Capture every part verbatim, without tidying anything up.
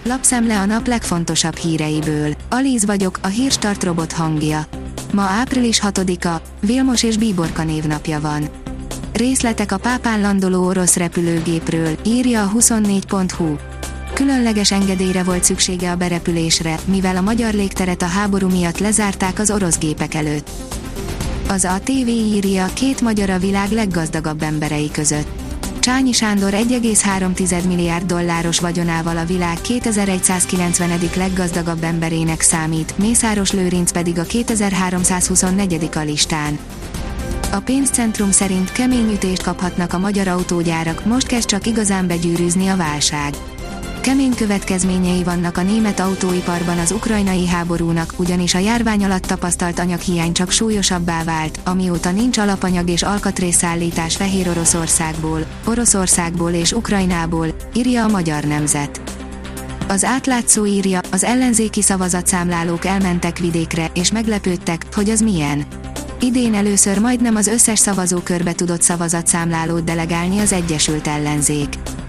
Lapszemle a nap legfontosabb híreiből. Alíz vagyok, a Hírstart robot hangja. Ma április hatodika, Vilmos és Bíborka névnapja van. Részletek a pápán landoló orosz repülőgépről, írja a huszonnégy pont hu. Különleges engedélyre volt szüksége a berepülésre, mivel a magyar légteret a háború miatt lezárták az orosz gépek előtt. Az á té vé írja, két magyar a világ leggazdagabb emberei között. Csányi Sándor egy egész három milliárd dolláros vagyonával a világ kétezer-százkilencvenedik leggazdagabb emberének számít, Mészáros Lőrinc pedig a kétezer-háromszázhuszonnegyedik a listán. A pénzcentrum szerint kemény ütést kaphatnak a magyar autógyárak, most kezd csak igazán begyűrűzni a válság. Kemény következményei vannak a német autóiparban az ukrajnai háborúnak, ugyanis a járvány alatt tapasztalt anyaghiány csak súlyosabbá vált, amióta nincs alapanyag és alkatrészszállítás Fehér Oroszországból, Oroszországból és Ukrajnából, írja a Magyar Nemzet. Az Átlátszó írja, az ellenzéki szavazatszámlálók elmentek vidékre, és meglepődtek, hogy az milyen. Idén először majdnem az összes szavazókörbe tudott szavazatszámlálót delegálni az Egyesült Ellenzék.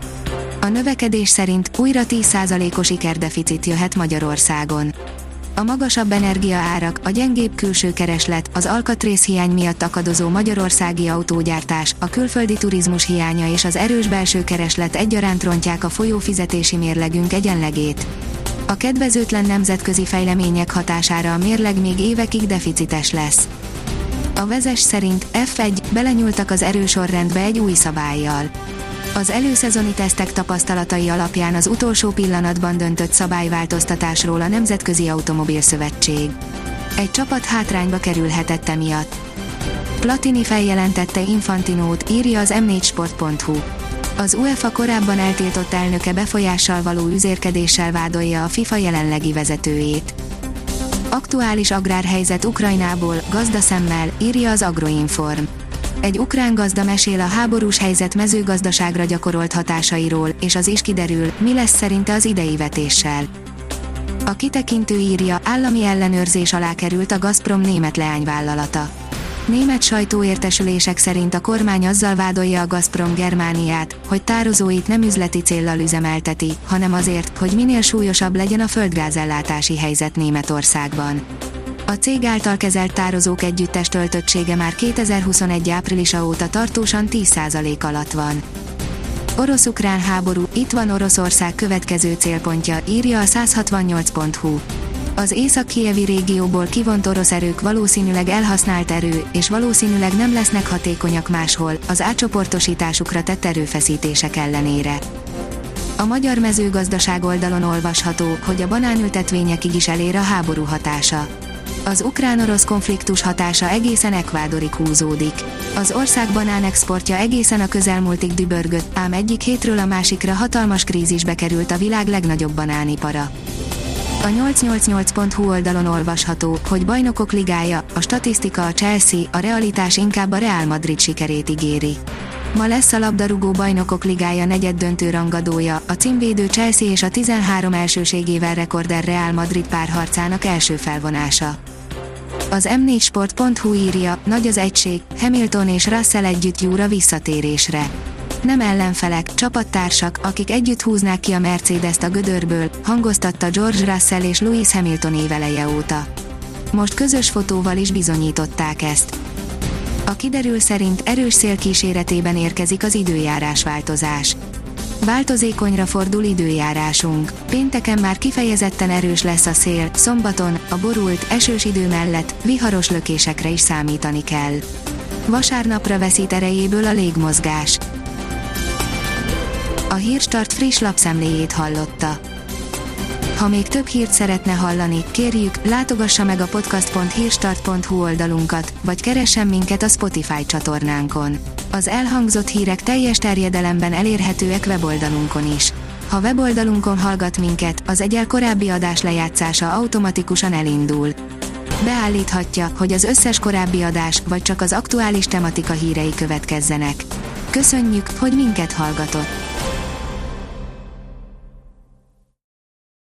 A növekedés szerint újra tíz százalékos ikerdeficit jöhet Magyarországon. A magasabb energiaárak, a gyengébb külső kereslet, az alkatrészhiány miatt akadozó magyarországi autógyártás, a külföldi turizmus hiánya és az erős belső kereslet egyaránt rontják a folyófizetési mérlegünk egyenlegét. A kedvezőtlen nemzetközi fejlemények hatására a mérleg még évekig deficites lesz. A Vezes szerint ef egy, belenyúltak az erősorrendbe egy új szabállyal. Az előszezoni tesztek tapasztalatai alapján az utolsó pillanatban döntött szabályváltoztatásról a Nemzetközi Automobil-szövetség. Egy csapat hátrányba kerülhetett emiatt. Platini feljelentette Infantinót, írja az em négy sport pont hu. Az UEFA korábban eltiltott elnöke befolyással való üzérkedéssel vádolja a FIFA jelenlegi vezetőjét. Aktuális agrárhelyzet Ukrajnából, gazdaszemmel, írja az Agroinform. Egy ukrán gazda mesél a háborús helyzet mezőgazdaságra gyakorolt hatásairól, és az is kiderül, mi lesz szerinte az idei vetéssel. A kitekintő írja, állami ellenőrzés alá került a Gazprom német leányvállalata. Német sajtóértesülések szerint a kormány azzal vádolja a Gazprom Germániát, hogy tározóit nem üzleti céllal üzemelteti, hanem azért, hogy minél súlyosabb legyen a földgázellátási helyzet Németországban. A cég által kezelt tározók együttes töltöttsége már kétezer-huszonegy áprilisa óta tartósan tíz százalék alatt van. Orosz-ukrán háború, itt van Oroszország következő célpontja, írja a száz hatvannyolc pont hu. Az észak-kijevi régióból kivont orosz erők valószínűleg elhasznált erő, és valószínűleg nem lesznek hatékonyak máshol, az átcsoportosításukra tett erőfeszítések ellenére. A magyar mezőgazdaság oldalon olvasható, hogy a banánültetvényekig is elér a háború hatása. Az ukrán-orosz konfliktus hatása egészen Ekvádorig húzódik. Az ország banánexportja egészen a közelmúltig dübörgött, ám egyik hétről a másikra hatalmas krízisbe került a világ legnagyobb banánipara. A nyolcszáznyolcvannyolc pont hu oldalon olvasható, hogy bajnokok ligája, a statisztika a Chelsea, a realitás inkább a Real Madrid sikerét ígéri. Ma lesz a labdarúgó bajnokok ligája negyeddöntő rangadója, a címvédő Chelsea és a tizenhárom elsőségével rekorder Real Madrid párharcának első felvonása. Az em négy sport pont hu írja, nagy az egység, Hamilton és Russell együtt júr a visszatérésre. Nem ellenfelek, csapattársak, akik együtt húznák ki a Mercedes-t a gödörből, hangoztatta George Russell és Lewis Hamilton éveleje óta. Most közös fotóval is bizonyították ezt. A kiderül szerint erős szél kíséretében érkezik az időjárásváltozás. Változékonyra fordul időjárásunk. Pénteken már kifejezetten erős lesz a szél, szombaton, a borult, esős idő mellett viharos lökésekre is számítani kell. Vasárnapra veszít erejéből a légmozgás. A Hírstart friss lapszemléjét hallotta. Ha még több hírt szeretne hallani, kérjük, látogassa meg a podcast pont hírstart pont hu oldalunkat, vagy keressen minket a Spotify csatornánkon. Az elhangzott hírek teljes terjedelemben elérhetőek weboldalunkon is. Ha weboldalunkon hallgat minket, az egyel korábbi adás lejátszása automatikusan elindul. Beállíthatja, hogy az összes korábbi adás, vagy csak az aktuális tematika hírei következzenek. Köszönjük, hogy minket hallgatott!